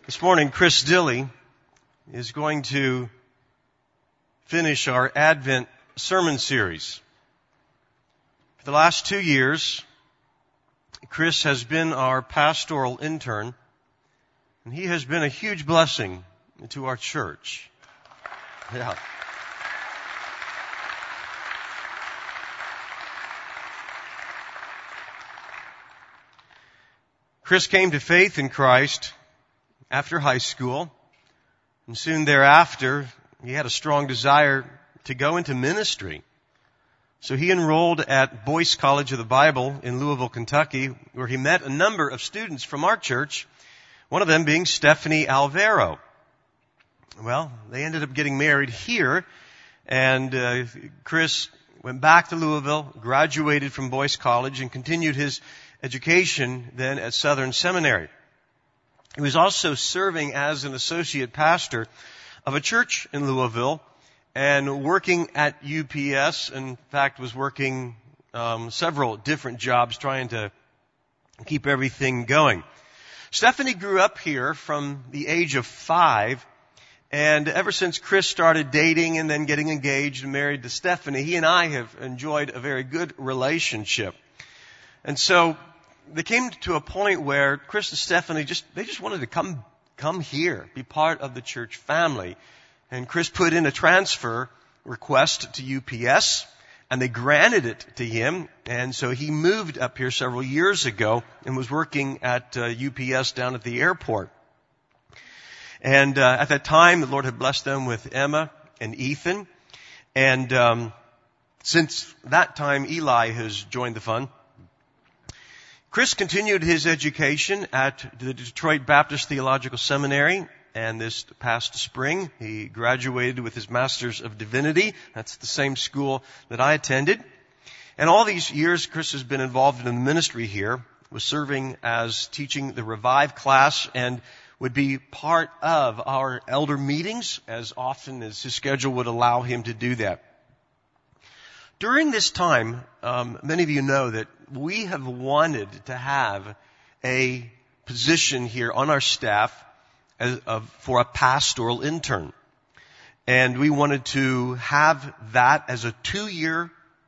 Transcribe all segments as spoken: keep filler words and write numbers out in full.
This morning, Chris Dilly is going to finish our Advent sermon series. For the last two years, Chris has been our pastoral intern, and he has been a huge blessing to our church. Yeah. Chris came to faith in Christ after high school, and soon thereafter, he had a strong desire to go into ministry. So he enrolled at Boyce College of the Bible in Louisville, Kentucky, where he met a number of students from our church, one of them being Stephanie Alvaro. Well, they ended up getting married here, and uh, Chris went back to Louisville, graduated from Boyce College, and continued his education then at Southern Seminary. He was also serving as an associate pastor of a church in Louisville and working at U P S. In fact, was working um, several different jobs trying to keep everything going. Stephanie grew up here from the age of five, and ever since Chris started dating and then getting engaged and married to Stephanie, he and I have enjoyed a very good relationship. And so they came to a point where Chris and Stephanie just, they just wanted to come, come here, be part of the church family. And Chris put in a transfer request to U P S, and they granted it to him. And so he moved up here several years ago and was working at uh, U P S down at the airport. And uh, at that time, the Lord had blessed them with Emma and Ethan. And um, since that time, Eli has joined the fun. Chris continued his education at the Detroit Baptist Theological Seminary, and this past spring he graduated with his Master's of Divinity. That's the same school that I attended. And all these years Chris has been involved in the ministry here, was serving as teaching the Revive class, and would be part of our elder meetings as often as his schedule would allow him to do that. During this time, um, many of you know that we have wanted to have a position here on our staff as, uh, for a pastoral intern. And we wanted to have that as a two-year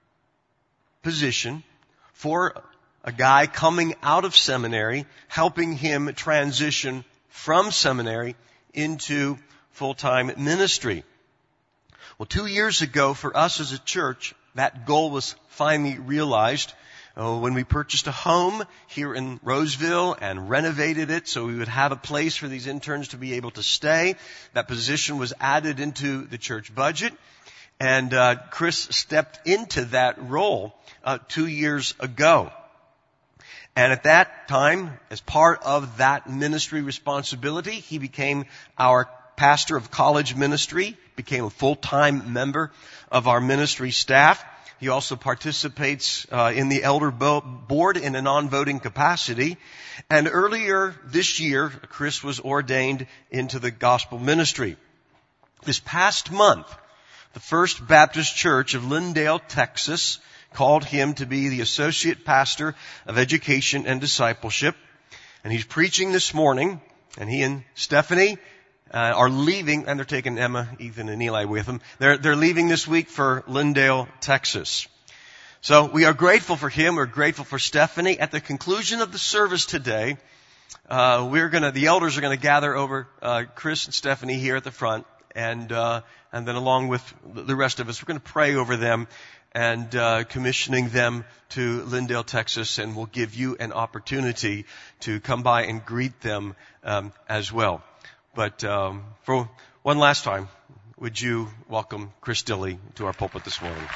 position for a guy coming out of seminary, helping him transition from seminary into full-time ministry. Well, two years ago for us as a church, that goal was finally realized uh, when we purchased a home here in Roseville and renovated it so we would have a place for these interns to be able to stay. That position was added into the church budget, and uh, Chris stepped into that role uh, two years ago. And at that time, as part of that ministry responsibility, he became our pastor of college ministry, became a full-time member of our ministry staff. He also participates uh, in the elder bo- board in a non-voting capacity. And earlier this year, Chris was ordained into the gospel ministry. This past month, the First Baptist Church of Lindale, Texas, called him to be the associate pastor of education and discipleship. And he's preaching this morning, and he and Stephanie Uh, are leaving, and they're taking Emma, Ethan, and Eli with them. They're, they're leaving this week for Lindale, Texas. So we are grateful for him. We're grateful for Stephanie. At the conclusion of the service today, uh, we're gonna, the elders are gonna gather over, uh, Chris and Stephanie here at the front, and, uh, and then along with the rest of us, we're gonna pray over them and, uh, commissioning them to Lindale, Texas, and we'll give you an opportunity to come by and greet them, um, as well. But um, for one last time, would you welcome Chris Dilly to our pulpit this morning?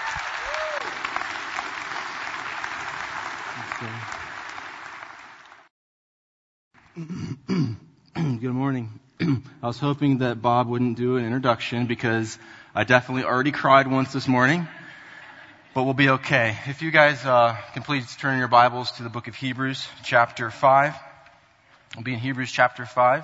Good morning. I was hoping that Bob wouldn't do an introduction because I definitely already cried once this morning, but we'll be okay. If you guys uh, can please turn your Bibles to the book of Hebrews, chapter five. We'll be in Hebrews chapter five.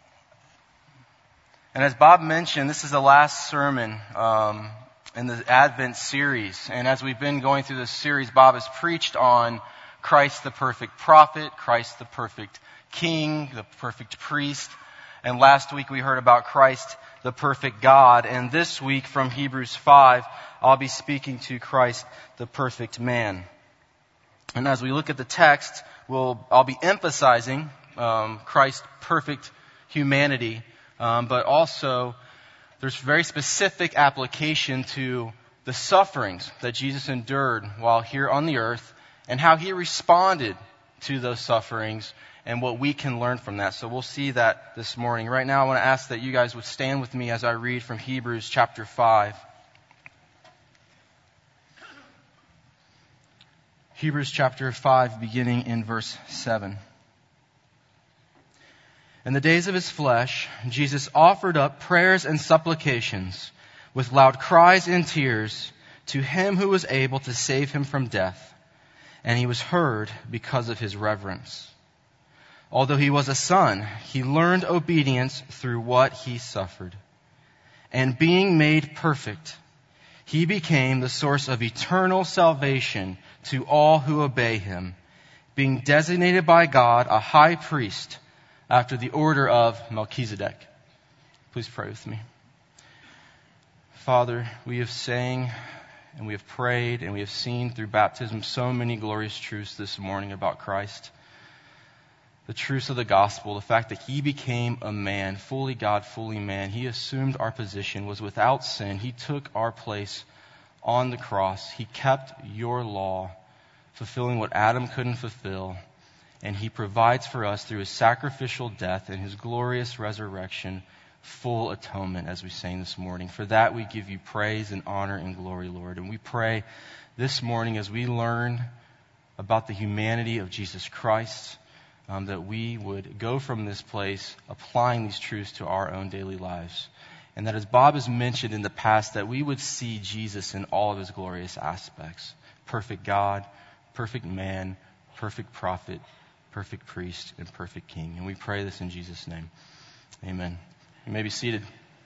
And as Bob mentioned, this is the last sermon um, in the Advent series. And as we've been going through this series, Bob has preached on Christ the perfect prophet, Christ the perfect king, the perfect priest. And last week we heard about Christ, the perfect God. And this week from Hebrews five, I'll be speaking to Christ, the perfect man. And as we look at the text, we'll, I'll be emphasizing um, Christ's perfect humanity, um, but also there's very specific application to the sufferings that Jesus endured while here on the earth and how he responded to those sufferings and what we can learn from that. So we'll see that this morning. Right now I want to ask that you guys would stand with me as I read from Hebrews chapter five. Hebrews chapter five, beginning in verse seven. In the days of his flesh, Jesus offered up prayers and supplications with loud cries and tears to him who was able to save him from death. And he was heard because of his reverence. Although he was a son, he learned obedience through what he suffered. And being made perfect, he became the source of eternal salvation to all who obey him, being designated by God a high priest after the order of Melchizedek. Please pray with me. Father, we have sang and we have prayed and we have seen through baptism so many glorious truths this morning about Christ. The truths of the gospel, the fact that he became a man, fully God, fully man. He assumed our position, was without sin. He took our place on the cross. He kept your law, fulfilling what Adam couldn't fulfill. And he provides for us through his sacrificial death and his glorious resurrection, full atonement, as we sang this morning. For that we give you praise and honor and glory, Lord. And we pray this morning as we learn about the humanity of Jesus Christ, um, that we would go from this place applying these truths to our own daily lives. And that as Bob has mentioned in the past, that we would see Jesus in all of his glorious aspects. Perfect God, perfect man, perfect prophet, perfect priest, and perfect king. And we pray this in Jesus' name. Amen. You may be seated.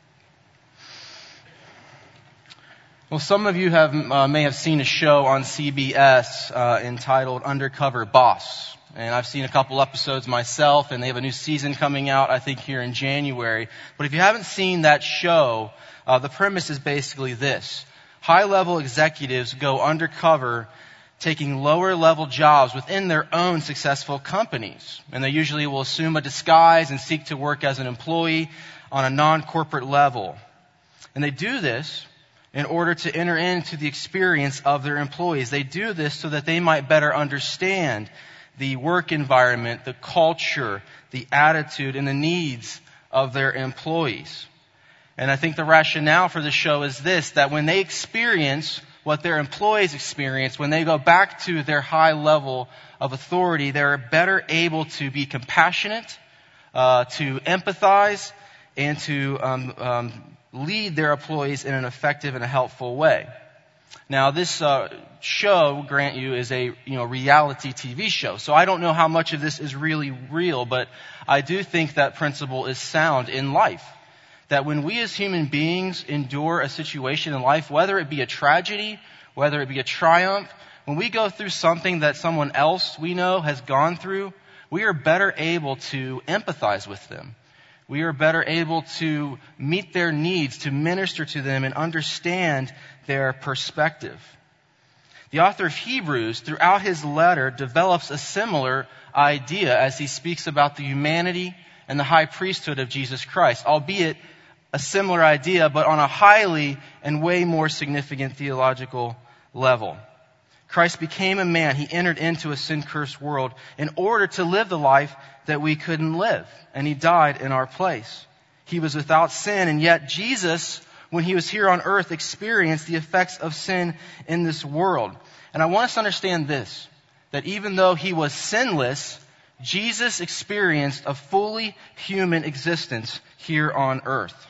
Well, some of you have uh, may have seen a show on C B S uh, entitled Undercover Boss. And I've seen a couple episodes myself, and they have a new season coming out, I think, here in January. But if you haven't seen that show, uh, the premise is basically this. High-level executives go undercover taking lower-level jobs within their own successful companies. And they usually will assume a disguise and seek to work as an employee on a non-corporate level. And they do this in order to enter into the experience of their employees. They do this so that they might better understand the work environment, the culture, the attitude, and the needs of their employees. And I think the rationale for the show is this, that when they experience what their employees experience, when they go back to their high level of authority, they're better able to be compassionate, uh, to empathize, and to um, um, lead their employees in an effective and a helpful way. Now, this uh, show, grant you, is a you know reality T V show. So I don't know how much of this is really real, but I do think that principle is sound in life. That when we as human beings endure a situation in life, whether it be a tragedy, whether it be a triumph, when we go through something that someone else we know has gone through, we are better able to empathize with them. We are better able to meet their needs, to minister to them and understand their perspective. The author of Hebrews, throughout his letter, develops a similar idea as he speaks about the humanity and the high priesthood of Jesus Christ, albeit a similar idea, but on a highly and way more significant theological level. Christ became a man. He entered into a sin-cursed world in order to live the life that we couldn't live. And he died in our place. He was without sin, and yet Jesus, when he was here on earth, experienced the effects of sin in this world. And I want us to understand this, that even though he was sinless, Jesus experienced a fully human existence here on earth.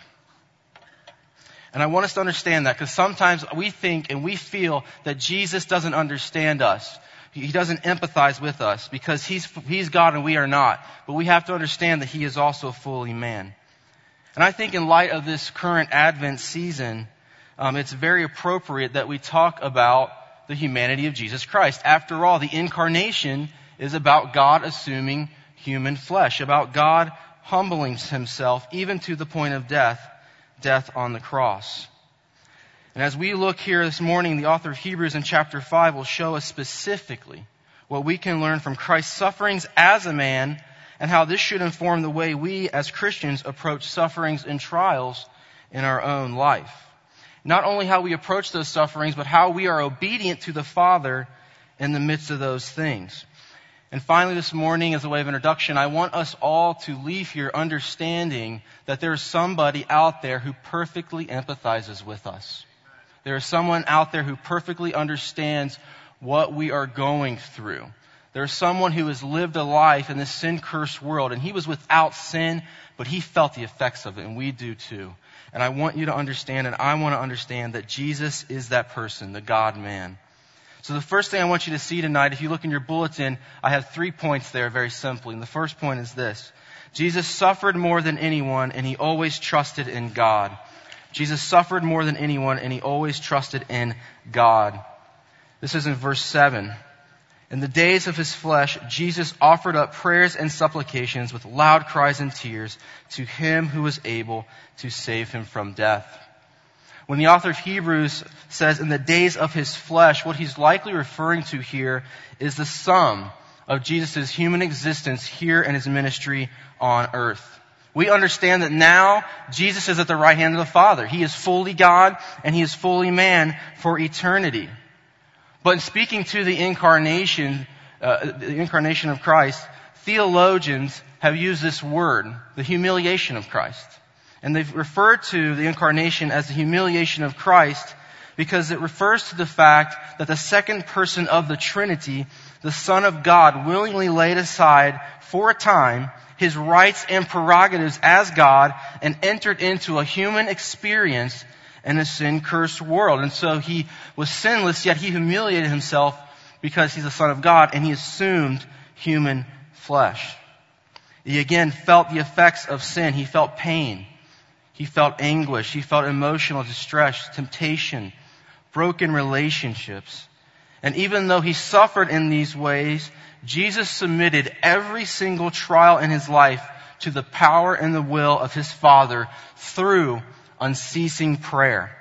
And I want us to understand that, because sometimes we think and we feel that Jesus doesn't understand us. He doesn't empathize with us because he's, he's God and we are not. But we have to understand that he is also fully man. And I think in light of this current Advent season, um, it's very appropriate that we talk about the humanity of Jesus Christ. After all, the incarnation is about God assuming human flesh, about God humbling himself even to the point of death, death on the cross. And as we look here this morning, the author of Hebrews in chapter five will show us specifically what we can learn from Christ's sufferings as a man and how this should inform the way we as Christians approach sufferings and trials in our own life. Not only how we approach those sufferings, but how we are obedient to the Father in the midst of those things. And finally this morning, as a way of introduction, I want us all to leave here understanding that there is somebody out there who perfectly empathizes with us. There is someone out there who perfectly understands what we are going through. There is someone who has lived a life in this sin-cursed world, and he was without sin, but he felt the effects of it, and we do too. And I want you to understand, and I want to understand, that Jesus is that person, the God-man. So the first thing I want you to see tonight, if you look in your bulletin, I have three points there very simply. And the first point is this: Jesus suffered more than anyone, and he always trusted in God. Jesus suffered more than anyone, and he always trusted in God. This is in verse seven. In the days of his flesh, Jesus offered up prayers and supplications with loud cries and tears to him who was able to save him from death. When the author of Hebrews says in the days of his flesh, what he's likely referring to here is the sum of Jesus' human existence here in his ministry on earth. We understand that now Jesus is at the right hand of the Father. He is fully God and he is fully man for eternity. But in speaking to the incarnation, uh, the incarnation of Christ, theologians have used this word, the humiliation of Christ. And they've referred to the incarnation as the humiliation of Christ because it refers to the fact that the second person of the Trinity, the Son of God, willingly laid aside for a time his rights and prerogatives as God and entered into a human experience in a sin-cursed world. And so he was sinless, yet he humiliated himself because he's the Son of God, and he assumed human flesh. He again felt the effects of sin. He felt pain. He felt anguish. He felt emotional distress, temptation, broken relationships. And even though he suffered in these ways, Jesus submitted every single trial in his life to the power and the will of his Father through unceasing prayer.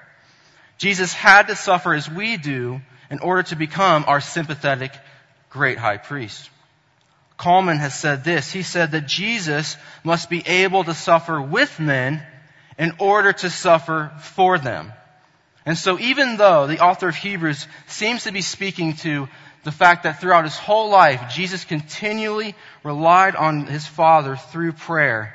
Jesus had to suffer as we do in order to become our sympathetic great high priest. Coleman has said this. He said that Jesus must be able to suffer with men in order to suffer for them. And so even though the author of Hebrews seems to be speaking to the fact that throughout his whole life, Jesus continually relied on his Father through prayer,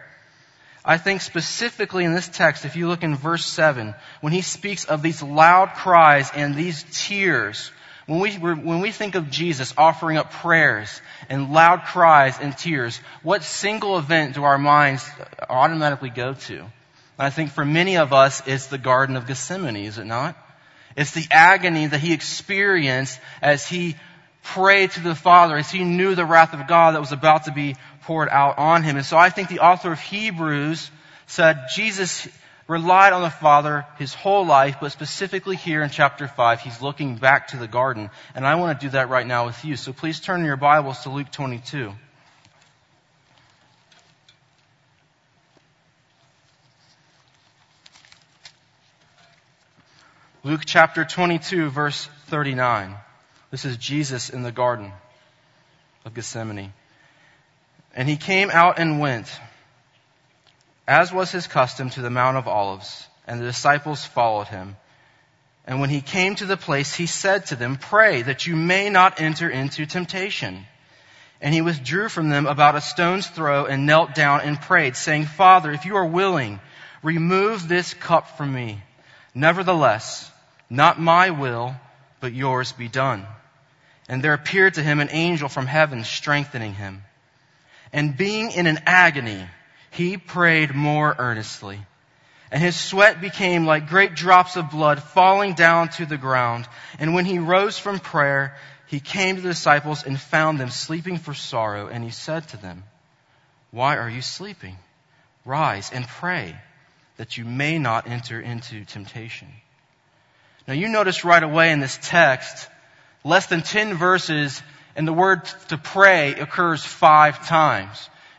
I think specifically in this text, if you look in verse seven, when he speaks of these loud cries and these tears, when we, when we think of Jesus offering up prayers and loud cries and tears, what single event do our minds automatically go to? I think for many of us, it's the Garden of Gethsemane, is it not? It's the agony that he experienced as he prayed to the Father, as he knew the wrath of God that was about to be poured out on him. And so I think the author of Hebrews said Jesus relied on the Father his whole life, but specifically here in chapter five, he's looking back to the garden. And I want to do that right now with you. So please turn in your Bibles to Luke twenty-two. Luke chapter twenty-two, verse thirty-nine. This is Jesus in the Garden of Gethsemane. And he came out and went, as was his custom, to the Mount of Olives, and the disciples followed him. And when he came to the place, he said to them, "Pray that you may not enter into temptation." And he withdrew from them about a stone's throw and knelt down and prayed, saying, "Father, if you are willing, remove this cup from me. Nevertheless, not my will, but yours be done." And there appeared to him an angel from heaven, strengthening him. And being in an agony, he prayed more earnestly. And his sweat became like great drops of blood falling down to the ground. And when he rose from prayer, he came to the disciples and found them sleeping for sorrow. And he said to them, "Why are you sleeping? Rise and pray, that you may not enter into temptation." Now you notice right away in this text, less than ten verses, and the word to pray occurs five times.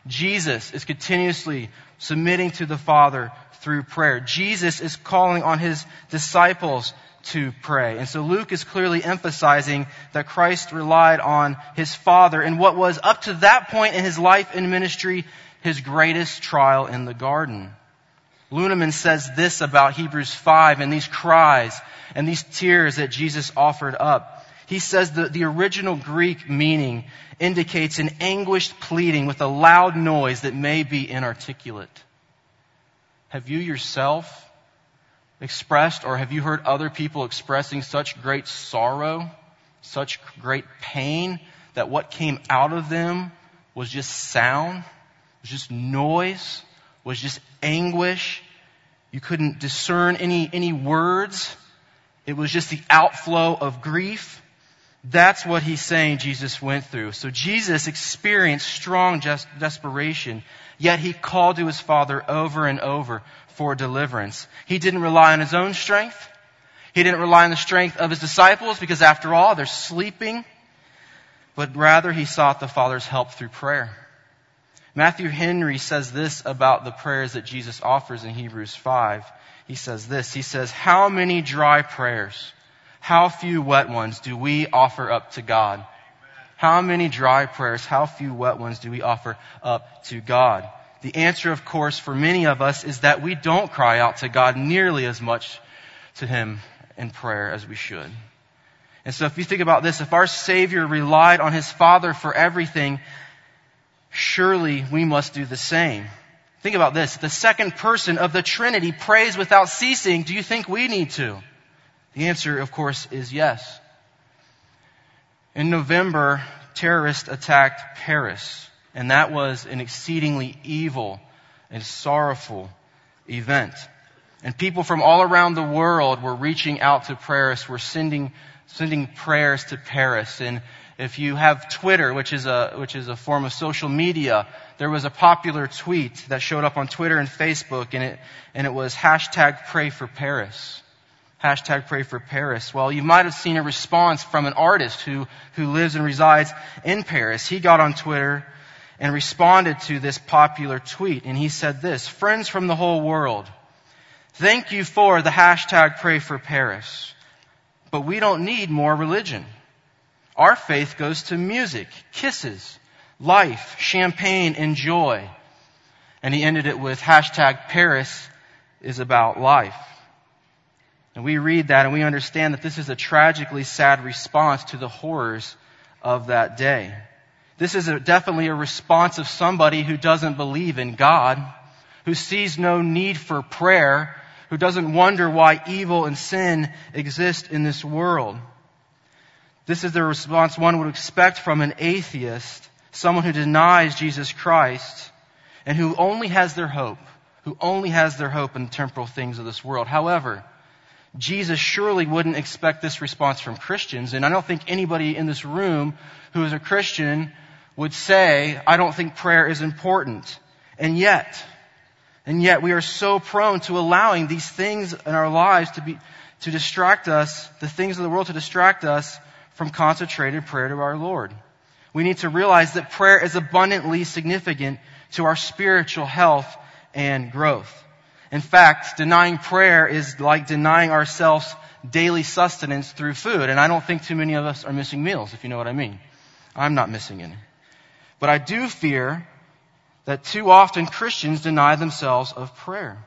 Jesus is continuously submitting to the Father through prayer. Jesus is calling on his disciples to pray. And so Luke is clearly emphasizing that Christ relied on his Father in what was, up to that point in his life and ministry, his greatest trial in the garden. Luneman says this about Hebrews five and these cries and these tears that Jesus offered up. He says that the original Greek meaning indicates an anguished pleading with a loud noise that may be inarticulate. Have you yourself expressed, or have you heard other people expressing such great sorrow, such great pain, that what came out of them was just sound, was just noise, was just anguish? You couldn't discern any, any words. It was just the outflow of grief. That's what he's saying Jesus went through. So Jesus experienced strong just desperation, yet he called to his Father over and over for deliverance. He didn't rely on his own strength. He didn't rely on the strength of his disciples, because after all, they're sleeping. But rather, he sought the Father's help through prayer. Matthew Henry says this about the prayers that Jesus offers in Hebrews five. He says this, he says, "How many dry prayers, how few wet ones do we offer up to God?" How many dry prayers, how few wet ones do we offer up to God? The answer, of course, for many of us is that we don't cry out to God nearly as much to him in prayer as we should. And so if you think about this, if our Savior relied on his Father for everything, surely we must do the same. Think about this. The second person of the Trinity prays without ceasing. Do you think we need to? The answer, of course, is yes. In November, terrorists attacked Paris, and that was an exceedingly evil and sorrowful event. And people from all around the world were reaching out to Paris, were sending sending prayers to Paris. And if you have Twitter, which is a which is a form of social media, there was a popular tweet that showed up on Twitter and Facebook, and it and it was hashtag pray for Paris. Hashtag pray for Paris. Well, you might have seen a response from an artist who, who lives and resides in Paris. He got on Twitter and responded to this popular tweet. And he said this, "Friends from the whole world, thank you for the hashtag pray for Paris. But we don't need more religion. Our faith goes to music, kisses, life, champagne, and joy." And he ended it with hashtag Paris is about life. And we read that and we understand that this is a tragically sad response to the horrors of that day. This is a, definitely a response of somebody who doesn't believe in God, who sees no need for prayer, who doesn't wonder why evil and sin exist in this world. This is the response one would expect from an atheist, someone who denies Jesus Christ, and who only has their hope, who only has their hope in the temporal things of this world. However, Jesus surely wouldn't expect this response from Christians, and I don't think anybody in this room who is a Christian would say, "I don't think prayer is important." And yet, and yet we are so prone to allowing these things in our lives to be, to distract us, the things of the world to distract us from concentrated prayer to our Lord. We need to realize that prayer is abundantly significant to our spiritual health and growth. In fact, denying prayer is like denying ourselves daily sustenance through food. And I don't think too many of us are missing meals, if you know what I mean. I'm not missing any. But I do fear that too often Christians deny themselves of prayer.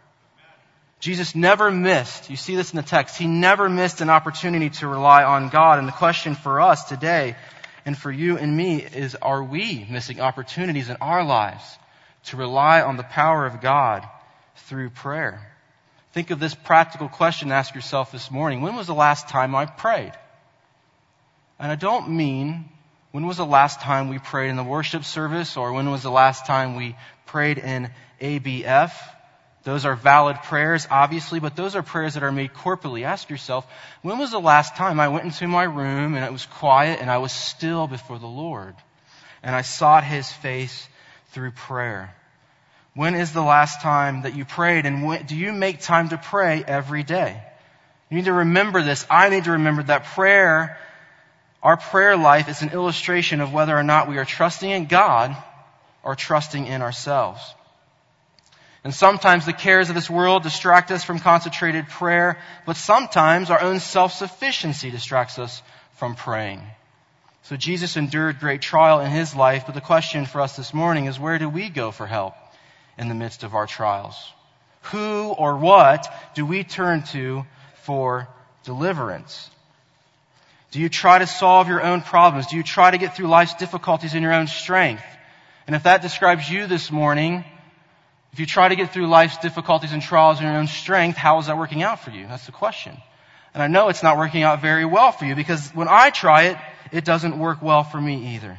Jesus never missed, you see this in the text, he never missed an opportunity to rely on God. And the question for us today and for you and me is, are we missing opportunities in our lives to rely on the power of God through prayer? Think of this practical question to ask yourself this morning. When was the last time I prayed? And I don't mean when was the last time we prayed in the worship service, or when was the last time we prayed in A B F. Those are valid prayers, obviously, but those are prayers that are made corporately. Ask yourself, when was the last time I went into my room and it was quiet and I was still before the Lord and I sought his face through prayer? When is the last time that you prayed, and when, do you make time to pray every day? You need to remember this. I need to remember that prayer, our prayer life, is an illustration of whether or not we are trusting in God or trusting in ourselves. And sometimes the cares of this world distract us from concentrated prayer, but sometimes our own self-sufficiency distracts us from praying. So Jesus endured great trial in his life, but the question for us this morning is, where do we go for help in the midst of our trials? Who or what do we turn to for deliverance? Do you try to solve your own problems? Do you try to get through life's difficulties in your own strength? And if that describes you this morning, if you try to get through life's difficulties and trials in your own strength, how is that working out for you? That's the question. And I know it's not working out very well for you, because when I try it, it doesn't work well for me either.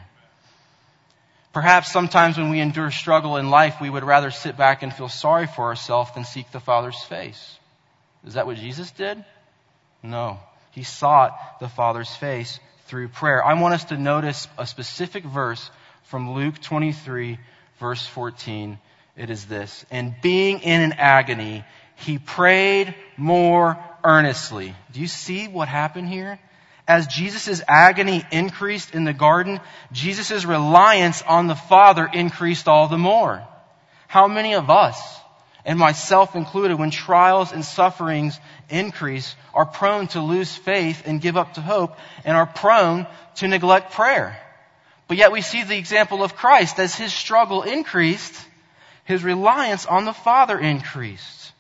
Perhaps sometimes when we endure struggle in life, we would rather sit back and feel sorry for ourselves than seek the Father's face. Is that what Jesus did? No. He sought the Father's face through prayer. I want us to notice a specific verse from Luke twenty-three, verse fourteen. It is this: and being in an agony, he prayed more earnestly. Do you see what happened here? As Jesus' agony increased in the garden, Jesus' reliance on the Father increased all the more. How many of us, and myself included, when trials and sufferings increase, are prone to lose faith and give up to hope, and are prone to neglect prayer? But yet we see the example of Christ. As his struggle increased, his reliance on the Father increased.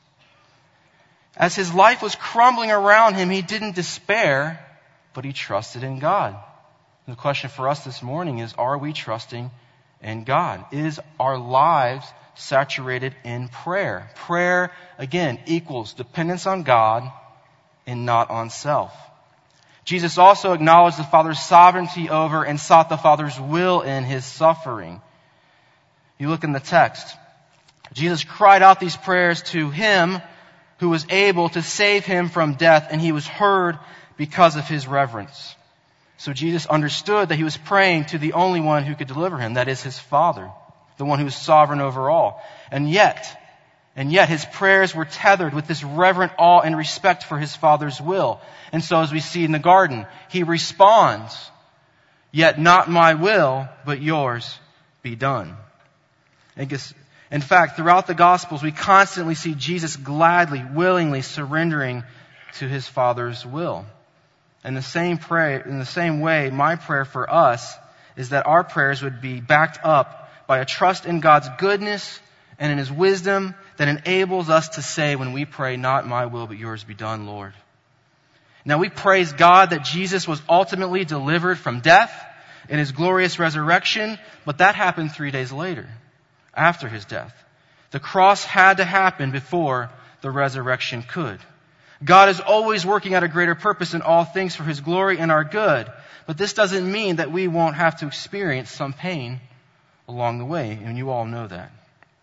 As his life was crumbling around him, he didn't despair, but he trusted in God. And the question for us this morning is, are we trusting in God? Is our lives saturated in prayer? Prayer, again, equals dependence on God and not on self. Jesus also acknowledged the Father's sovereignty over and sought the Father's will in his suffering. You look in the text. Jesus cried out these prayers to him who was able to save him from death, and he was heard because of his reverence. So Jesus understood that he was praying to the only one who could deliver him, that is his Father, the one who is sovereign over all. And yet, and yet his prayers were tethered with this reverent awe and respect for his Father's will. And so as we see in the garden, he responds, "Yet not my will, but yours be done." I guess, in fact, throughout the Gospels, we constantly see Jesus gladly, willingly surrendering to his Father's will. In the same prayer, in the same way, my prayer for us is that our prayers would be backed up by a trust in God's goodness and in his wisdom that enables us to say when we pray, "Not my will, but yours be done, Lord." Now we praise God that Jesus was ultimately delivered from death in his glorious resurrection, but that happened three days later, after his death. The cross had to happen before the resurrection could. God is always working out a greater purpose in all things for his glory and our good. But this doesn't mean that we won't have to experience some pain along the way, and you all know that.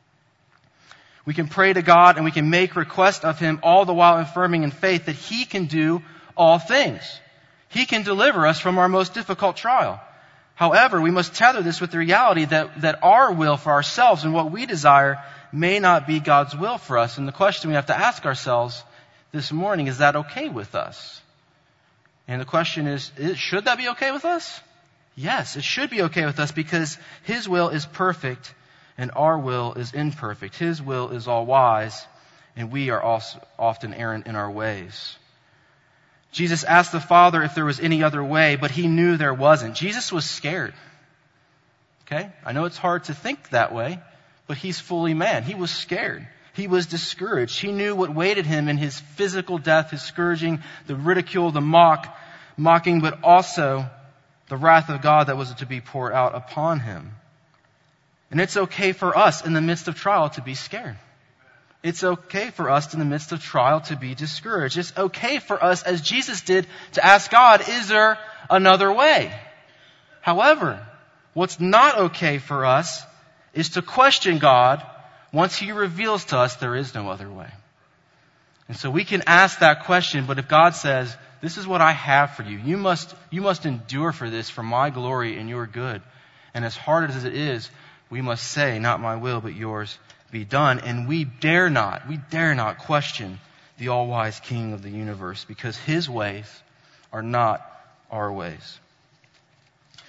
We can pray to God and we can make request of him, all the while affirming in faith that he can do all things. He can deliver us from our most difficult trial. However, we must tether this with the reality that, that our will for ourselves and what we desire may not be God's will for us. And the question we have to ask ourselves this morning, is that okay with us? And the question is, should that be okay with us? Yes, it should be okay with us, because his will is perfect and our will is imperfect. His will is all wise and we are also often errant in our ways. Jesus asked the Father if there was any other way, but he knew there wasn't. Jesus was scared. Okay? I know it's hard to think that way, but he's fully man. He was scared. He was discouraged. He knew what waited him in his physical death, his scourging, the ridicule, the mock, mocking, but also the wrath of God that was to be poured out upon him. And it's okay for us in the midst of trial to be scared. It's okay for us in the midst of trial to be discouraged. It's okay for us, as Jesus did, to ask God, is there another way? However, what's not okay for us is to question God once he reveals to us there is no other way. And so we can ask that question, but if God says, this is what I have for you, you must, you must endure for this for my glory and your good. And as hard as it is, we must say, not my will, but yours be done. And we dare not, we dare not question the all-wise King of the universe, because his ways are not our ways.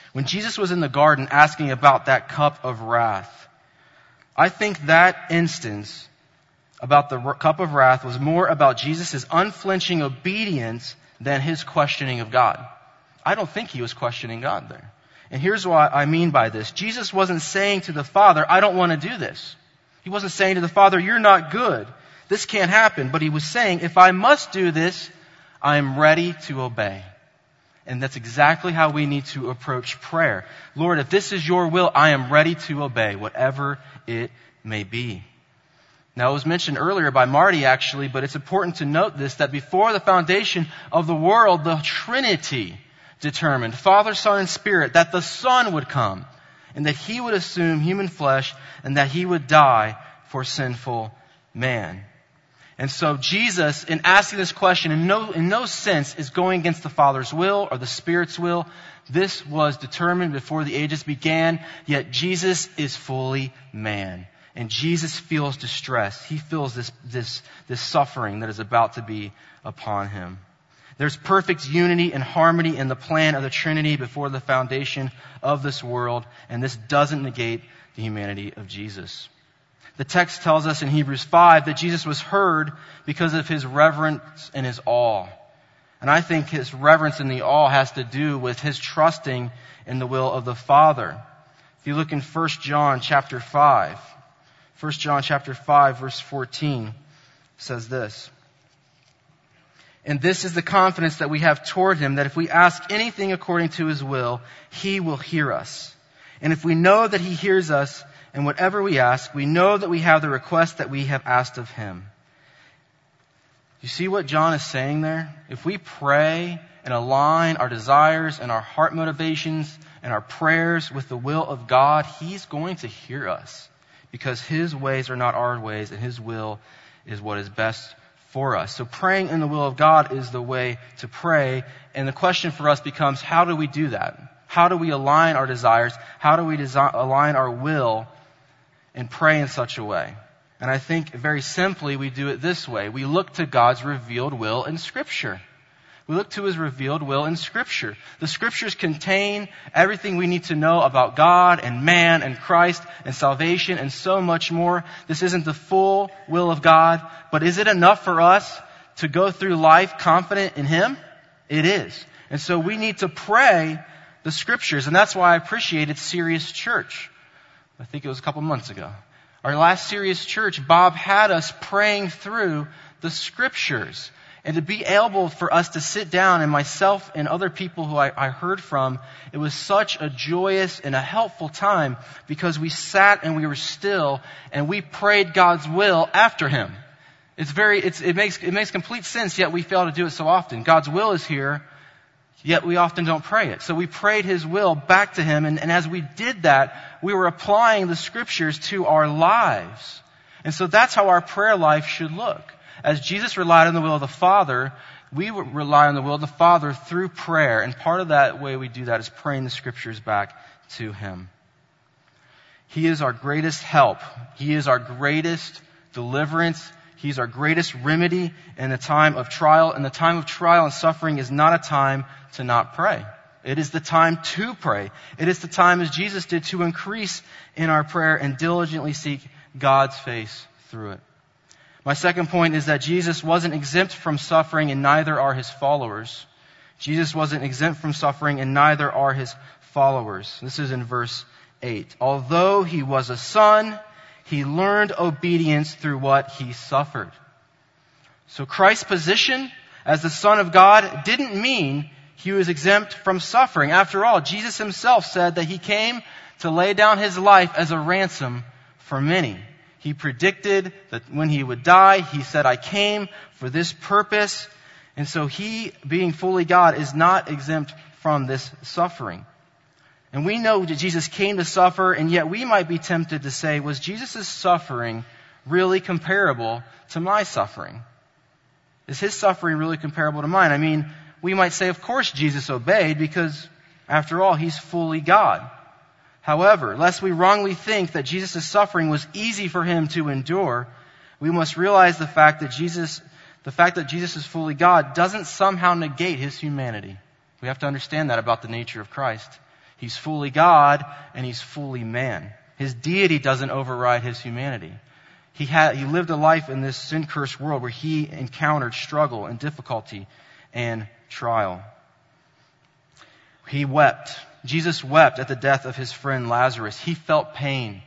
When Jesus was in the garden asking about that cup of wrath, I think that instance about the cup of wrath was more about Jesus' unflinching obedience than his questioning of God. I don't think he was questioning God there. And here's what I mean by this. Jesus wasn't saying to the Father, I don't want to do this. He wasn't saying to the Father, you're not good. This can't happen. But he was saying, if I must do this, I am ready to obey. And that's exactly how we need to approach prayer. Lord, if this is your will, I am ready to obey, whatever it may be. Now, it was mentioned earlier by Marty, actually, but it's important to note this, that before the foundation of the world, the Trinity determined, Father, Son, and Spirit, that the Son would come, and that he would assume human flesh, and that he would die for sinful man. And so Jesus, in asking this question, in no, in no sense is going against the Father's will or the Spirit's will. This was determined before the ages began, yet Jesus is fully man. And Jesus feels distress. He feels this, this, this suffering that is about to be upon him. There's perfect unity and harmony in the plan of the Trinity before the foundation of this world, and this doesn't negate the humanity of Jesus. The text tells us in Hebrews five that Jesus was heard because of his reverence and his awe. And I think his reverence and the awe has to do with his trusting in the will of the Father. If you look in First John chapter five, First John chapter five, verse fourteen says this. And this is the confidence that we have toward him, that if we ask anything according to his will, he will hear us. And if we know that he hears us, and whatever we ask, we know that we have the request that we have asked of him. You see what John is saying there? If we pray and align our desires and our heart motivations and our prayers with the will of God, he's going to hear us. Because his ways are not our ways, and his will is what is best for us. So praying in the will of God is the way to pray. And the question for us becomes, how do we do that? How do we align our desires? How do we desi- align our will and pray in such a way? And I think very simply we do it this way. We look to God's revealed will in Scripture. We look to his revealed will in Scripture. The Scriptures contain everything we need to know about God and man and Christ and salvation and so much more. This isn't the full will of God, but is it enough for us to go through life confident in him? It is. And so we need to pray the Scriptures, and that's why I appreciated Serious Church. I think it was a couple months ago. Our last Serious Church, Bob had us praying through the Scriptures. And to be able for us to sit down, and myself and other people who I, I heard from, it was such a joyous and a helpful time because we sat and we were still and we prayed God's will after him. It's very, it's, it makes, it makes complete sense, yet we fail to do it so often. God's will is here, yet we often don't pray it. So we prayed his will back to him, and, and as we did that, we were applying the Scriptures to our lives. And so that's how our prayer life should look. As Jesus relied on the will of the Father, we rely on the will of the Father through prayer. And part of that way we do that is praying the Scriptures back to him. He is our greatest help. He is our greatest deliverance. He's our greatest remedy in the time of trial. And the time of trial and suffering is not a time to not pray. It is the time to pray. It is the time, as Jesus did, to increase in our prayer and diligently seek God's face through it. My second point is that Jesus wasn't exempt from suffering, and neither are his followers. Jesus wasn't exempt from suffering, and neither are his followers. This is in verse eight. Although he was a son, he learned obedience through what he suffered. So Christ's position as the Son of God didn't mean he was exempt from suffering. After all, Jesus himself said that he came to lay down his life as a ransom for many. He predicted that when he would die, he said, I came for this purpose. And so he, being fully God, is not exempt from this suffering. And we know that Jesus came to suffer, and yet we might be tempted to say, was Jesus' suffering really comparable to my suffering? Is his suffering really comparable to mine? I mean, we might say, of course Jesus obeyed, because after all, he's fully God. However, lest we wrongly think that Jesus' suffering was easy for him to endure, we must realize the fact that Jesus, the fact that Jesus is fully God doesn't somehow negate his humanity. We have to understand that about the nature of Christ. He's fully God and he's fully man. His deity doesn't override his humanity. He had, he lived a life in this sin-cursed world where he encountered struggle and difficulty and trial. He wept. Jesus wept at the death of his friend Lazarus. He felt pain,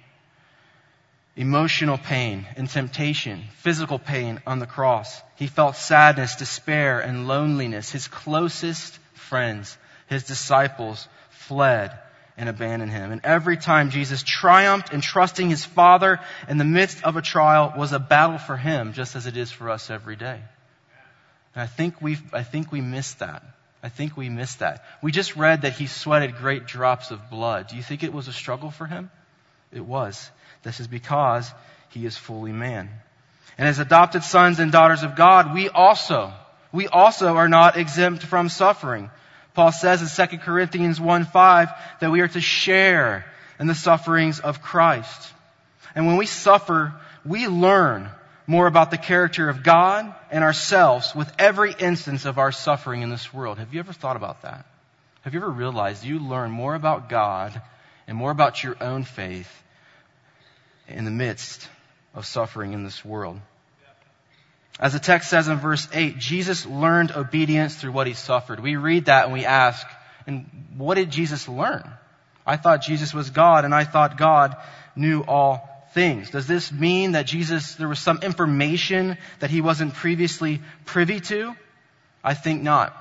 emotional pain and temptation, physical pain on the cross. He felt sadness, despair, and loneliness. His closest friends, his disciples, fled and abandoned him. And every time Jesus triumphed in trusting his Father in the midst of a trial was a battle for him, just as it is for us every day. And I think we I think we miss that. I think we miss that. We just read that he sweated great drops of blood. Do you think it was a struggle for him? It was. This is because he is fully man. And as adopted sons and daughters of God, we also, we also are not exempt from suffering. Paul says in Second Corinthians one five that we are to share in the sufferings of Christ. And when we suffer, we learn more about the character of God and ourselves with every instance of our suffering in this world. Have you ever thought about that? Have you ever realized you learn more about God and more about your own faith in the midst of suffering in this world? As the text says in verse eight, Jesus learned obedience through what he suffered. We read that and we ask, and what did Jesus learn? I thought Jesus was God, and I thought God knew all things. Does this mean that Jesus, there was some information that he wasn't previously privy to? I think not.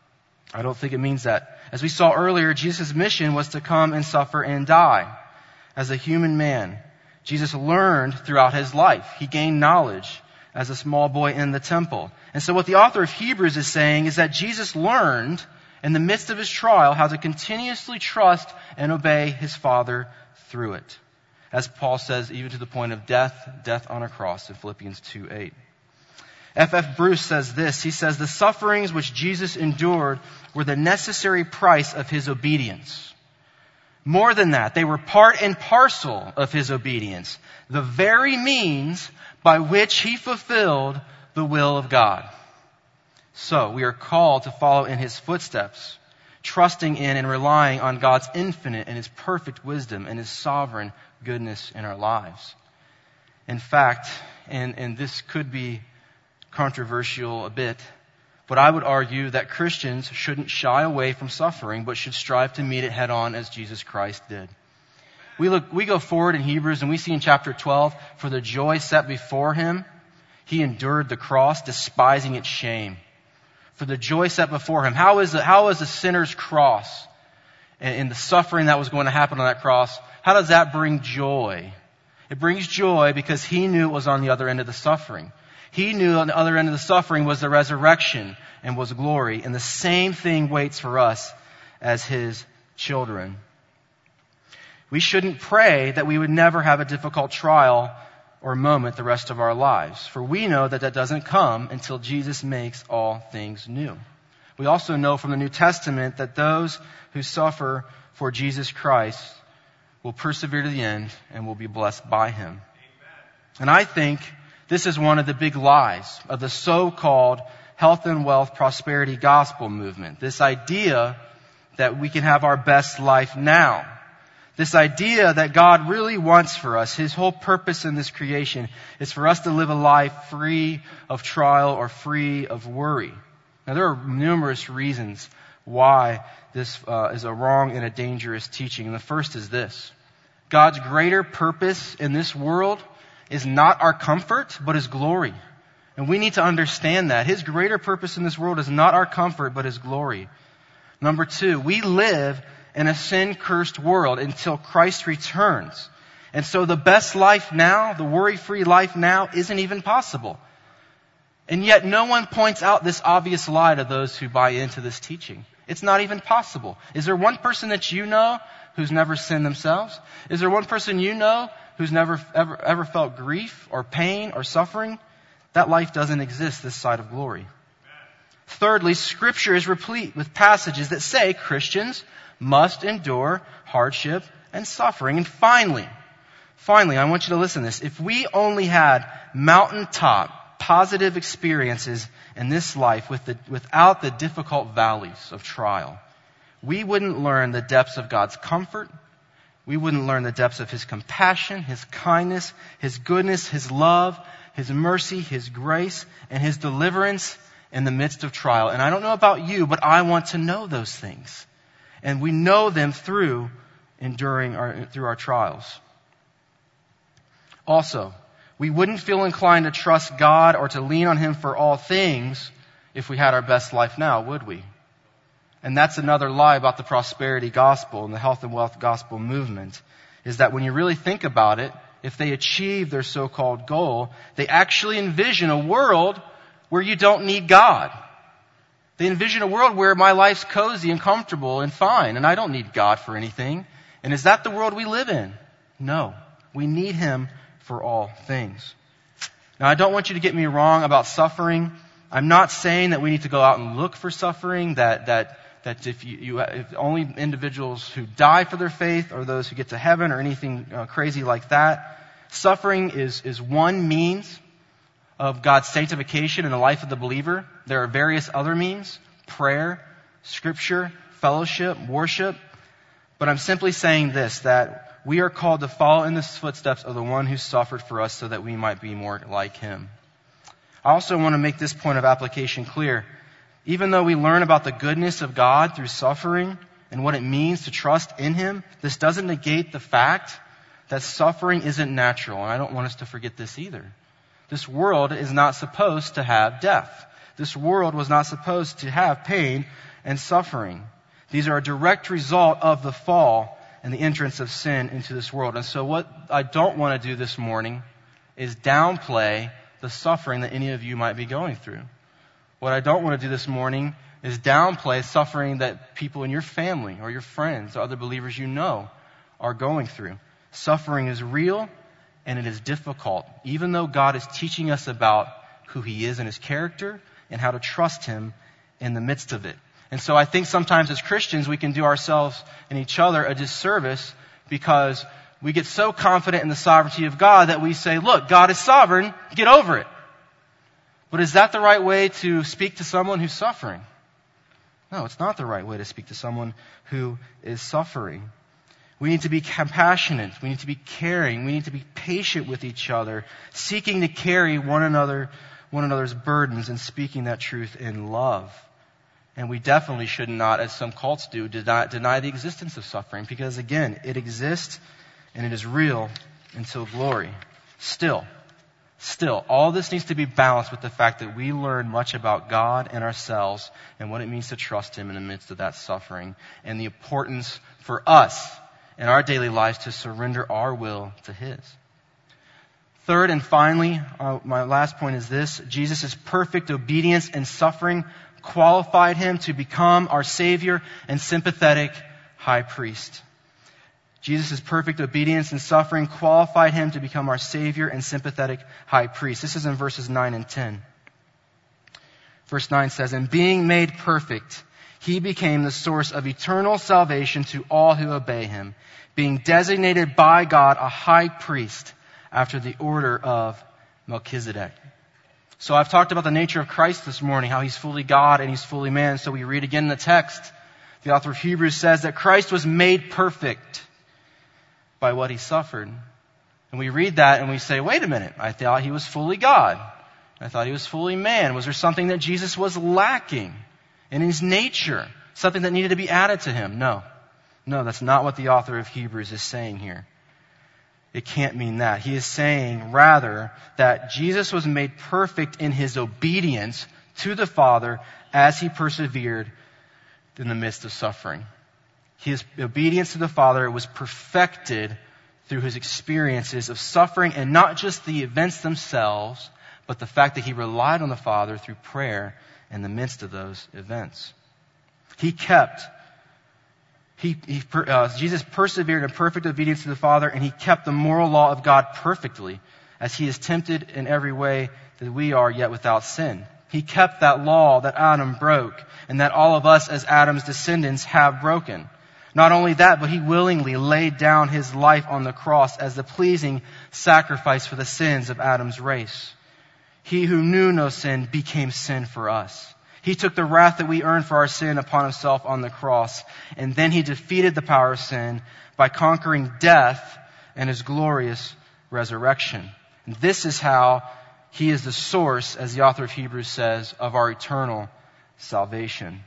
I don't think it means that. As we saw earlier, Jesus' mission was to come and suffer and die. As a human man, Jesus learned throughout his life. He gained knowledge as a small boy in the temple. And so what the author of Hebrews is saying is that Jesus learned in the midst of his trial how to continuously trust and obey his Father through it. As Paul says, even to the point of death, death on a cross in Philippians two eight. F F Bruce says this. He says, the sufferings which Jesus endured were the necessary price of his obedience. More than that, they were part and parcel of his obedience, the very means by which he fulfilled the will of God. So we are called to follow in his footsteps, trusting in and relying on God's infinite and his perfect wisdom and his sovereign goodness in our lives. In fact, and, and this could be controversial a bit, but I would argue that Christians shouldn't shy away from suffering, but should strive to meet it head on as Jesus Christ did. We look, we go forward in Hebrews and we see in chapter twelve, for the joy set before him, he endured the cross, despising its shame. For the joy set before him. How is the, how is a sinner's cross and, and the suffering that was going to happen on that cross, how does that bring joy? It brings joy because he knew it was on the other end of the suffering. He knew on the other end of the suffering was the resurrection and was glory. And the same thing waits for us as his children. We shouldn't pray that we would never have a difficult trial or moment the rest of our lives. For we know that that doesn't come until Jesus makes all things new. We also know from the New Testament that those who suffer for Jesus Christ will persevere to the end and will be blessed by him. Amen. And I think this is one of the big lies of the so-called health and wealth prosperity gospel movement. This idea that we can have our best life now. This idea that God really wants for us, his whole purpose in this creation, is for us to live a life free of trial or free of worry. Now, there are numerous reasons why this uh, is a wrong and a dangerous teaching. And the first is this. God's greater purpose in this world is not our comfort, but his glory. And we need to understand that. His greater purpose in this world is not our comfort, but his glory. Number two, we live in a sin-cursed world until Christ returns. And so the best life now, the worry-free life now, isn't even possible. And yet no one points out this obvious lie to those who buy into this teaching. It's not even possible. Is there one person that you know who's never sinned themselves? Is there one person you know who's never ever, ever felt grief or pain or suffering? That life doesn't exist this side of glory. Thirdly, Scripture is replete with passages that say Christians must endure hardship and suffering. And finally, finally, I want you to listen to this. If we only had mountaintop positive experiences in this life with the, without the difficult valleys of trial, we wouldn't learn the depths of God's comfort. We wouldn't learn the depths of His compassion, His kindness, His goodness, His love, His mercy, His grace, and His deliverance in the midst of trial. And I don't know about you, but I want to know those things. And we know them through enduring our, through our trials. Also, we wouldn't feel inclined to trust God or to lean on Him for all things if we had our best life now, would we? And that's another lie about the prosperity gospel and the health and wealth gospel movement, is that when you really think about it, if they achieve their so-called goal, they actually envision a world where you don't need God. They envision a world where my life's cozy and comfortable and fine, and I don't need God for anything. And is that the world we live in? No. We need Him for all things. Now, I don't want you to get me wrong about suffering. I'm not saying that we need to go out and look for suffering, that that that if you, you if only individuals who die for their faith or those who get to heaven or anything uh, crazy like that. Suffering is is one means of God's sanctification in the life of the believer. There are various other means: prayer, scripture, fellowship, worship. But I'm simply saying this, that we are called to follow in the footsteps of the one who suffered for us so that we might be more like Him. I also want to make this point of application clear. Even though we learn about the goodness of God through suffering and what it means to trust in Him, this doesn't negate the fact that suffering isn't natural. And I don't want us to forget this either. This world is not supposed to have death. This world was not supposed to have pain and suffering. These are a direct result of the fall and the entrance of sin into this world. And so what I don't want to do this morning is downplay the suffering that any of you might be going through. What I don't want to do this morning is downplay suffering that people in your family or your friends or other believers you know are going through. Suffering is real and it is difficult, even though God is teaching us about who He is and His character and how to trust Him in the midst of it. And so I think sometimes as Christians we can do ourselves and each other a disservice because we get so confident in the sovereignty of God that we say, look, God is sovereign, get over it. But is that the right way to speak to someone who's suffering? No, it's not the right way to speak to someone who is suffering. We need to be compassionate. We need to be caring. We need to be patient with each other, seeking to carry one another, one another's burdens and speaking that truth in love. And we definitely should not, as some cults do, deny, deny the existence of suffering. Because again, it exists and it is real until glory. Still, still, all this needs to be balanced with the fact that we learn much about God and ourselves and what it means to trust Him in the midst of that suffering. And the importance for us in our daily lives to surrender our will to His. Third and finally, uh, my last point is this: Jesus' perfect obedience and suffering qualified Him to become our Savior and sympathetic high priest. Jesus' perfect obedience and suffering qualified Him to become our Savior and sympathetic high priest. This is in verses nine and ten. Verse nine says, "And being made perfect, He became the source of eternal salvation to all who obey Him, being designated by God a high priest after the order of Melchizedek." So I've talked about the nature of Christ this morning, how He's fully God and He's fully man. So we read again in the text. The author of Hebrews says that Christ was made perfect by what He suffered. And we read that and we say, wait a minute, I thought He was fully God. I thought He was fully man. Was there something that Jesus was lacking in His nature? Something that needed to be added to Him? No. No, that's not what the author of Hebrews is saying here. It can't mean that. He is saying, rather, that Jesus was made perfect in His obedience to the Father as He persevered in the midst of suffering. His obedience to the Father was perfected through His experiences of suffering, and not just the events themselves, but the fact that He relied on the Father through prayer in the midst of those events. He kept He, he uh, Jesus persevered in perfect obedience to the Father, and He kept the moral law of God perfectly, as He is tempted in every way that we are, yet without sin. He kept that law that Adam broke, and that all of us as Adam's descendants have broken. Not only that, but He willingly laid down His life on the cross as the pleasing sacrifice for the sins of Adam's race. He who knew no sin became sin for us. He He took the wrath that we earned for our sin upon himself on the cross. And then he defeated the power of sin by conquering death and his glorious resurrection. And this is how he is the source, as the author of Hebrews says, of our eternal salvation.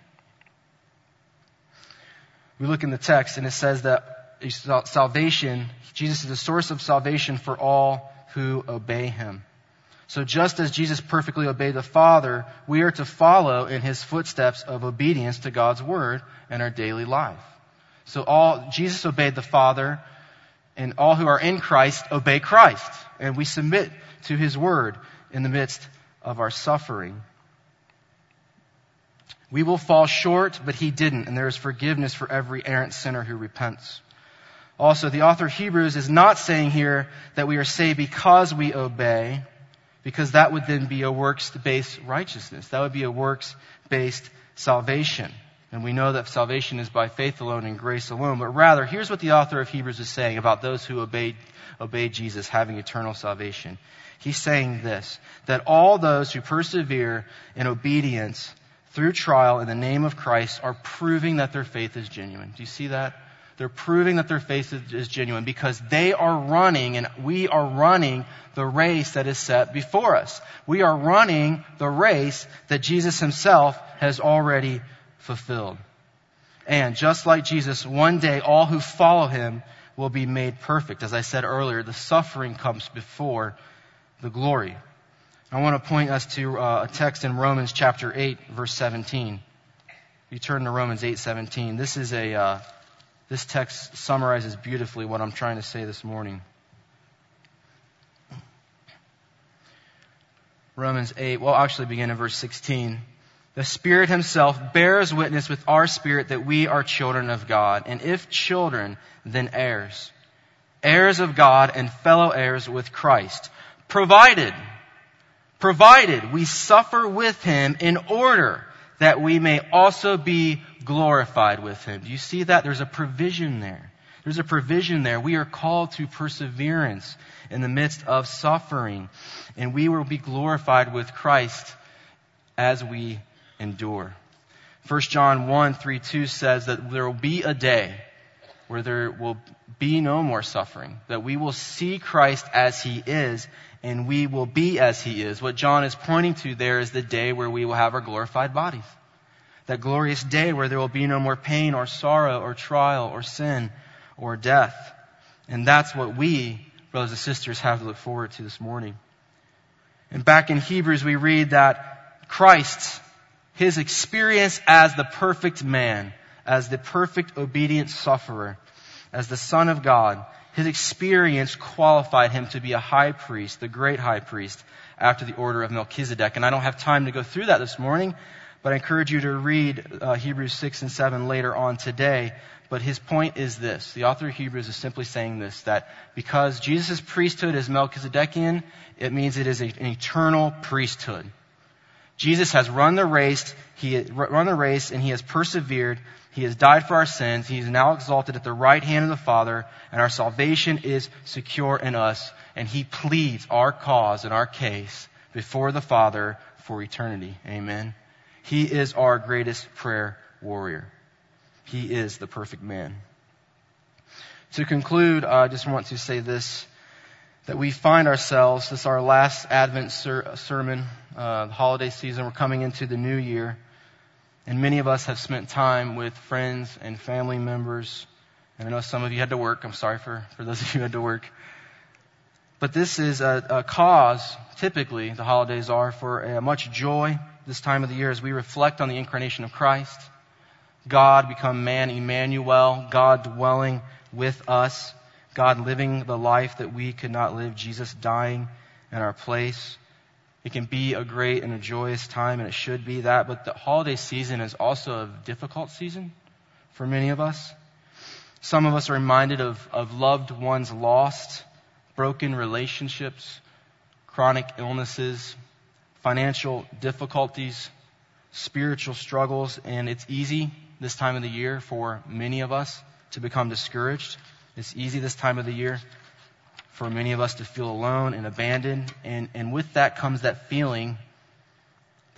We look in the text and it says that salvation, Jesus is the source of salvation for all who obey him. So just as Jesus perfectly obeyed the Father, we are to follow in his footsteps of obedience to God's word in our daily life. So all Jesus obeyed the Father, and all who are in Christ obey Christ. And we submit to his word in the midst of our suffering. We will fall short, but he didn't, and there is forgiveness for every errant sinner who repents. Also, the author of Hebrews is not saying here that we are saved because we obey, because that would then be a works-based righteousness. That would be a works-based salvation. And we know that salvation is by faith alone and grace alone. But rather, here's what the author of Hebrews is saying about those who obeyed, obeyed Jesus having eternal salvation. He's saying this, that all those who persevere in obedience through trial in the name of Christ are proving that their faith is genuine. Do you see that? They're proving that their faith is genuine because they are running, and we are running the race that is set before us. We are running the race that Jesus himself has already fulfilled. And just like Jesus, one day all who follow him will be made perfect. As I said earlier, the suffering comes before the glory. I want to point us to uh, a text in Romans chapter eight, verse seventeen. You turn to Romans eight seventeen. This is a uh, this text summarizes beautifully what I'm trying to say this morning. Romans eight, well, actually begin in verse sixteen. The Spirit himself bears witness with our spirit that we are children of God. And if children, then heirs. Heirs of God and fellow heirs with Christ. Provided, provided we suffer with him in order that we may also be glorified with him. Do you see that? There's a provision there. There's a provision there. We are called to perseverance in the midst of suffering. And we will be glorified with Christ as we endure. First John one, three, two says that there will be a day where there will be no more suffering, that we will see Christ as he is, and we will be as he is. What John is pointing to there is the day where we will have our glorified bodies. That glorious day where there will be no more pain or sorrow or trial or sin or death. And that's what we, brothers and sisters, have to look forward to this morning. And back in Hebrews we read that Christ, his experience as the perfect man, as the perfect obedient sufferer, as the Son of God, his experience qualified him to be a high priest, the great high priest, after the order of Melchizedek. And I don't have time to go through that this morning, but I encourage you to read uh, Hebrews six and seven later on today. But his point is this. The author of Hebrews is simply saying this, that because Jesus' priesthood is Melchizedekian, it means it is a, an eternal priesthood. Jesus has run the race, he has run the race and he has persevered. He has died for our sins. He is now exalted at the right hand of the Father, and our salvation is secure in us. And he pleads our cause and our case before the Father for eternity. Amen. He is our greatest prayer warrior. He is the perfect man. To conclude, I just want to say this, that we find ourselves, this is our last Advent ser- sermon, uh, the holiday season, we're coming into the new year. And many of us have spent time with friends and family members. And I know some of you had to work. I'm sorry for, for those of you who had to work. But this is a, a cause, typically, the holidays are, for a, much joy this time of the year as we reflect on the incarnation of Christ. God become man, Emmanuel, God dwelling with us, God living the life that we could not live, Jesus dying in our place. It can be a great and a joyous time, and it should be that, but the holiday season is also a difficult season for many of us. Some of us are reminded of, of loved ones lost, broken relationships, chronic illnesses, financial difficulties, spiritual struggles, and it's easy this time of the year for many of us to become discouraged. It's easy this time of the year for many of us to feel alone and abandoned. And, and with that comes that feeling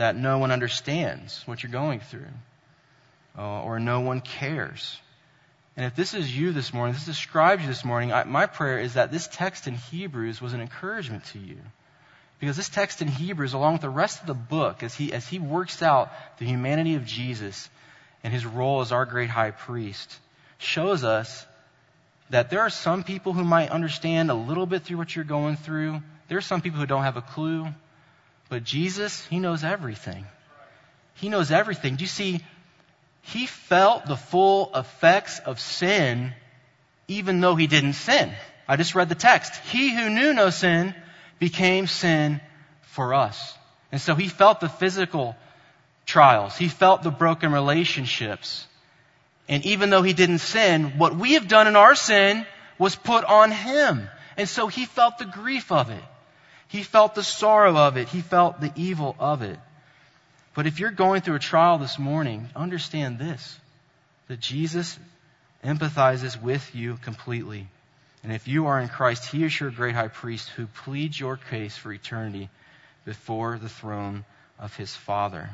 that no one understands what you're going through, uh, or no one cares. And if this is you this morning, this describes you this morning, I, my prayer is that this text in Hebrews was an encouragement to you. Because this text in Hebrews, along with the rest of the book, as he, as he works out the humanity of Jesus and his role as our great high priest, shows us that there are some people who might understand a little bit through what you're going through. There are some people who don't have a clue. But Jesus, he knows everything. He knows everything. Do you see, he felt the full effects of sin even though he didn't sin. I just read the text. He who knew no sin became sin for us. And so he felt the physical trials. He felt the broken relationships. And even though he didn't sin, what we have done in our sin was put on him. And so he felt the grief of it. He felt the sorrow of it. He felt the evil of it. But if you're going through a trial this morning, understand this, that Jesus empathizes with you completely. And if you are in Christ, he is your great high priest who pleads your case for eternity before the throne of his Father.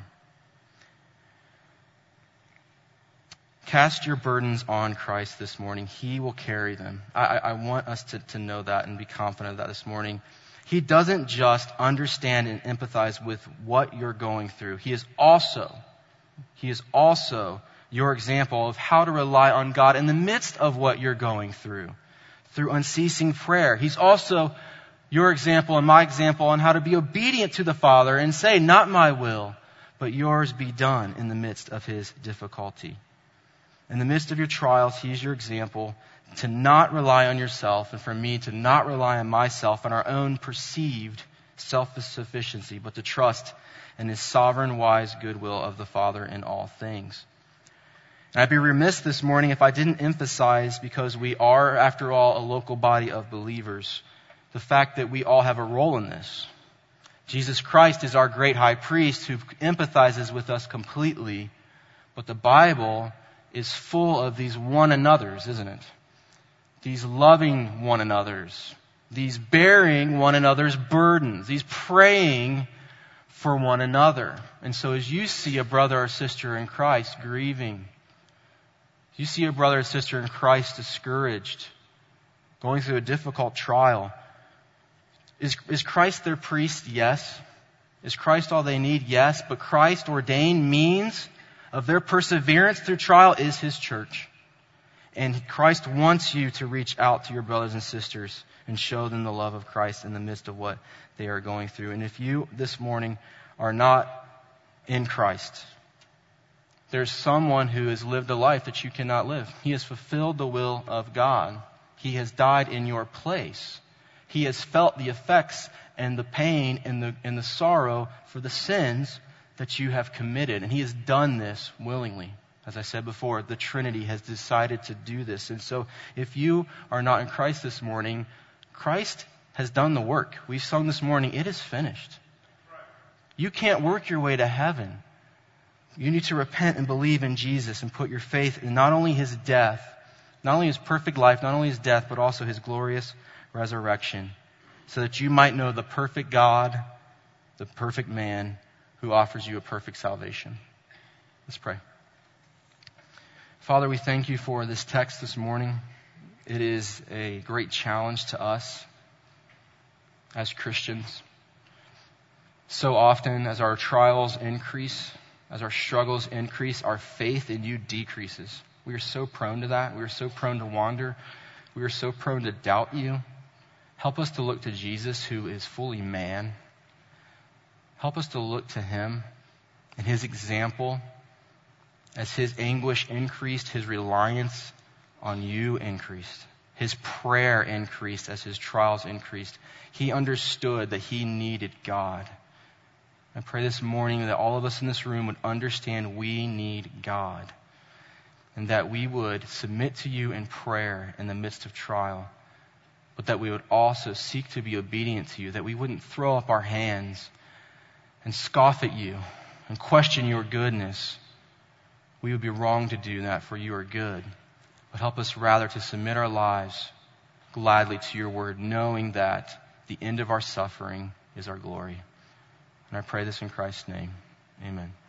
Cast your burdens on Christ this morning. He will carry them. I, I want us to, to know that and be confident of that this morning. He doesn't just understand and empathize with what you're going through. He is also, he is also your example of how to rely on God in the midst of what you're going through, through unceasing prayer. He's also your example and my example on how to be obedient to the Father and say, not my will, but yours be done in the midst of his difficulty. In the midst of your trials, he's your example to not rely on yourself, and for me to not rely on myself and our own perceived self-sufficiency, but to trust in his sovereign, wise goodwill of the Father in all things. And I'd be remiss this morning if I didn't emphasize, because we are, after all, a local body of believers, the fact that we all have a role in this. Jesus Christ is our great high priest who empathizes with us completely, but the Bible is full of these one another's, isn't it? These loving one another's, these bearing one another's burdens, these praying for one another. And so as you see a brother or sister in Christ grieving, you see a brother or sister in Christ discouraged, going through a difficult trial, is, is Christ their priest? Yes. Is Christ all they need? Yes. But Christ ordained means of their perseverance through trial is his church. And Christ wants you to reach out to your brothers and sisters and show them the love of Christ in the midst of what they are going through. And if you this morning are not in Christ, there's someone who has lived a life that you cannot live. He has fulfilled the will of God. He has died in your place. He has felt the effects and the pain and the, and the sorrow for the sins that you have committed. And he has done this willingly. As I said before, the Trinity has decided to do this. And so if you are not in Christ this morning, Christ has done the work. We sung this morning, it is finished. You can't work your way to heaven. You need to repent and believe in Jesus and put your faith in not only his death, not only his perfect life, not only his death, but also his glorious resurrection, so that you might know the perfect God, the perfect man who offers you a perfect salvation. Let's pray. Father, we thank you for this text this morning. It is a great challenge to us as Christians. So often as our trials increase, as our struggles increase, our faith in you decreases. We are so prone to that. We are so prone to wander. We are so prone to doubt you. Help us to look to Jesus, who is fully man. Help us to look to him and his example. As his anguish increased, his reliance on you increased. His prayer increased as his trials increased. He understood that he needed God. I pray this morning that all of us in this room would understand we need God, and that we would submit to you in prayer in the midst of trial, but that we would also seek to be obedient to you, that we wouldn't throw up our hands and scoff at you and question your goodness. We would be wrong to do that, for you are good. But help us rather to submit our lives gladly to your word, knowing that the end of our suffering is our glory. And I pray this in Christ's name. Amen.